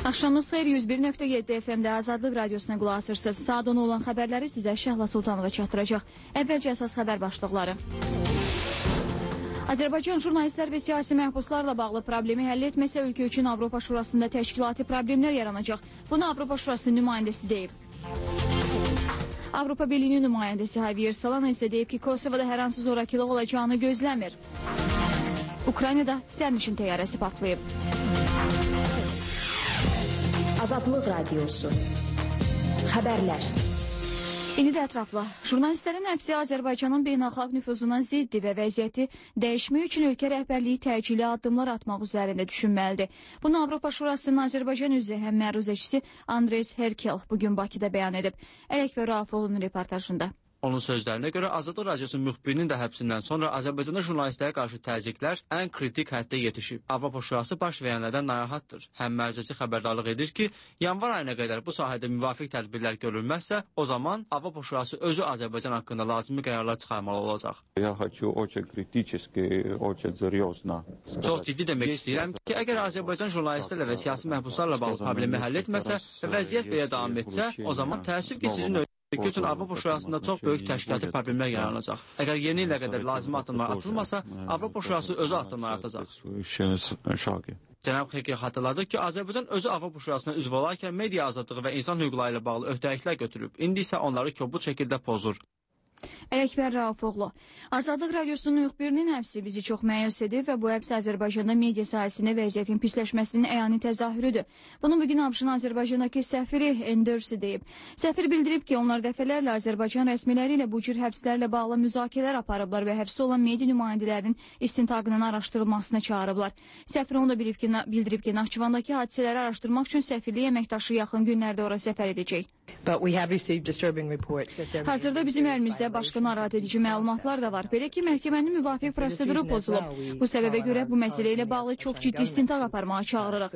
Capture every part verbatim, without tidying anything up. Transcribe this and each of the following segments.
Axşamınız xeyir, yüz bir nöqtə yeddi F M-də Azadlıq Radiosuna qulaq asırsınız. Saat on olan xəbərləri sizə Şəhla Sultanova çatdıracaq. Əvvəlcə əsas xəbər başlıqları. Azərbaycan jurnalistlər və siyasi məhbuslarla bağlı problemi həll etməsə, ölkə üçün Avropa Şurasında təşkilati problemlər yaranacaq. Bunu Avropa Şurası nümayəndəsi deyib. Avropa Birliyi nümayəndəsi Javier Solana isə deyib ki, Kosovada hər hansı zorakılıq olacağını gözləmir. Ukraynada sərnişin təyyarəsi partlayıb. Azadlıq Radiosu. Xəbərlər. İndi də ətrafla. Jurnalistlərin həbsi Azərbaycanın beynəlxalq nüfuzuna ziddir və vəziyyəti dəyişmək üçün ölkə rəhbərliyi təcili addımlar atmaq üzərində düşünməlidir. Bunu Avropa Şurasının Azərbaycan üzrə həm məruzəçisi Andres Herkel bugün Bakıda bəyan edib. Ələkbər Rafiqovun reportajında. Onun sözlərinə görə Azadlıq Radiosunun müxbirinin də həbsindən sonra Azərbaycanda jurnalistlərə qarşı təzyiqlər ən kritik həddə yetişib. Avropa Şurası baş verənlərdən narahatdır. Həm məruzəçi xəbərdarlıq edir ki, yanvar ayına qədər bu sahədə müvafiq tədbirlər görülməzsə, o zaman Avropa Şurası özü Azərbaycan haqqında lazımi qərarlar çıxarmalı olacaq. Çox ciddi demək istəyirəm ki, əgər Azərbaycan jurnalistlərlə və siyasi məhbuslarla bağlı problemi həll etməsə və vəziyyət belə davam etsə, o zaman təəssüf ki, sizin ölkə üçün Avropa Şurasında çox böyük təşkilati problemlər yaranacaq. Əgər yeni ilə qədər lazımi addımlar atılmasa, Avropa Şurası özü addımlar atacaq. Cənab Xeyki xatırladı ki, Azərbaycan özü Avropa Şurasına üzv olarkən media azadlığı və insan hüquqları ilə bağlı öhdəliklər götürüb. İndi isə onları kobud şəkildə pozur. Ələkbər Rafiqoğlu. Azadlıq Radiosunun müxbirinin həbsi bizi çox məyus edir və bu həbs Azərbaycanda media sahəsində vəziyyətin pisləşməsinin əyani təzahürüdür. Bunu bugün ABŞ-ın Azərbaycandakı səfiri Endersi deyib. Səfir bildirib ki, onlar dəfələrlə Azərbaycan rəsmiləri ilə bu cür həbslərlə bağlı müzakirələr aparıblar və həbsdə olan media nümayəndələrinin istintaqının araşdırılmasına çağırıblar. Səfir onu da bilib ki, bildirib ki, Naxçıvandakı hadisələri araşdırmaq üçün səfirlik əməkdaşı yaxın günlərdə ora səfər edəcək. Hazırda bizim əlimizdə başqa narahat edici məlumatlar da var. Belə ki, məhkəmənin müvafiq proseduru pozulub. Bu səbəbə görə bu məsələ ilə bağlı çox ciddi istintaq aparmağa çağırırıq.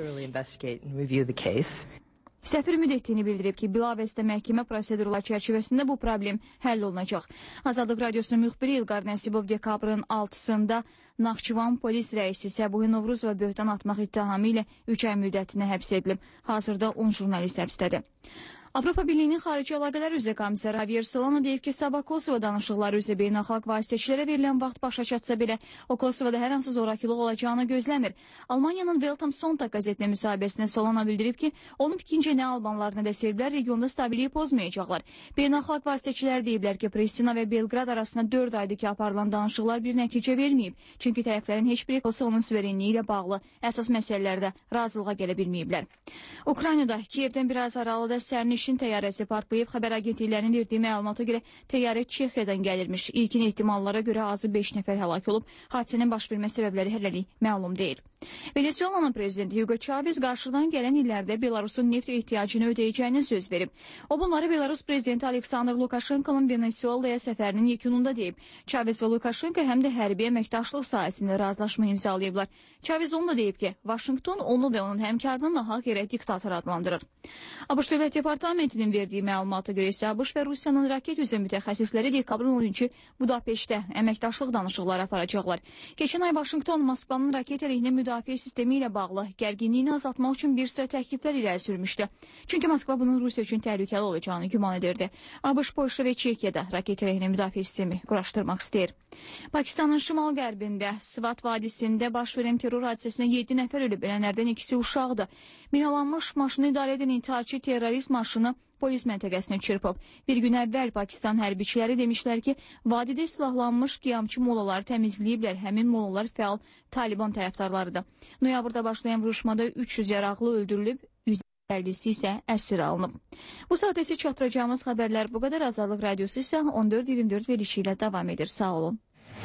Səfir ümid etdiyini bildirib ki, bilavasitə məhkəmə prosedurlar çərçivəsində bu problem həll olunacaq. Azadlıq Radiosunun müxbiri İlqar Nəsibov dekabrın altısında Naxçıvan polis rəisi Səbuhi Novruzova böhtan atmaq ittihamı ilə üç ay müddətinə həbs edilib. Hazırda on jurnalist həbsdədir. Avropa Birliyinin xarici əlaqələr üzrə komissar Javier Solana deyib ki, sabah Kosovo danışıqları üzrə beynəlxalq vasitəçilərə verilən vaxt başa çatsa belə, o Kosovada hər hansı zorakılıq olacağını gözləmir. Almaniyanın Welt am Sonntag qəzetinə müsahibəsində Solana bildirib ki, onun fikrincə nə albanlar, nə də serblər regionda stabiliyi pozmayacaqlar. Beynəlxalq vasitəçilər deyiblər ki, Pristina və Belqrad arasında dörd aydır ki, aparılan danışıqlar bir nəticə verməyib. Çünki tərəflərin heç biri Kosovonun suverenliyi ilə bağlı əsas məsələlərdə razılığa gələ bilməyiblər. Ukraynada Kiyevdən biraz aralıda sərnişin təyyarəsi partlayıb. Xəbər agentliklərinin verdiyi məlumata görə təyyarə Çexiyadan gəlirmiş. İlkin ehtimallara görə azı beş nəfər həlak olub. Hadisənin baş vermə səbəbləri hələlik məlum deyil. Venezuelanın prezidenti Hugo Chavez qarşıdan gələn illərdə Belarusun neft ehtiyacını ödəyəcəyini söz verib. O bunları Belarus prezidenti Aleksandr Lukashenko'nun Venezuelaya səfərinin yekununda deyib. Chavez və Lukashenko həm də hərbi əməkdaşlıq sahəsində razılaşma imzalayıblar. Chavez onu da deyib ki, Vaşinqton onu və onun həmkarını nahaq yerə diktator adlandırır. ABŞ Dövlət Departamentinin verdiyi məlumata görə isə ABŞ və Rusiyanın raket üzrə mütəxəssisləri dekabrın on üçü Budapeştdə əməkdaşlıq danışıqları aparacaqlar. Keçən ay Vaşinqton Moskvanın raket əleyhinə müdafiə sistemi ilə bağlı gərginliyini azaltmaq üçün bir sıra təkliflər irəli sürmüşdü. Çünki Moskva bunun Rusiya üçün təhlükəli olacağını güman edirdi. ABŞ, Polşa və Çekiyada raket əleyhinə müdafiə sistemi quraşdırmaq istəyir. Pakistanın şimal-qərbində Svat vadisində baş verən terror hadisəsində yeddi nəfər ölüb, ölənlərdən ikisi uşaqdır. Minalanmış maşını idarə edən intiharçı terrorist maşını polis məntəqəsini çırpıb. Bir gün əvvəl Pakistan hərbiçiləri demişlər ki, vadidə silahlanmış qiyamçı molaları təmizləyiblər. Həmin molalar fəal Taliban tərəfdarlarıdır. Noyabrda başlayan vuruşmada üç yüz yaraqlı öldürülüb, yüz əlli'si isə əsir alınıb. Bu saat isə çatdıracağımız xəbərlər bu qədər. Azadlıq Radiosu isə on dörd iyirmi dörd verilişi ilə davam edir. Sağ olun.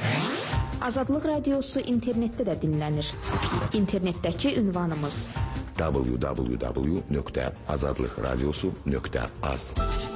Azadlıq Radiosu internetdə də dinlənir. İnternetdəki ünvanımız w w w nöqtə azadlıqradiosu nöqtə az.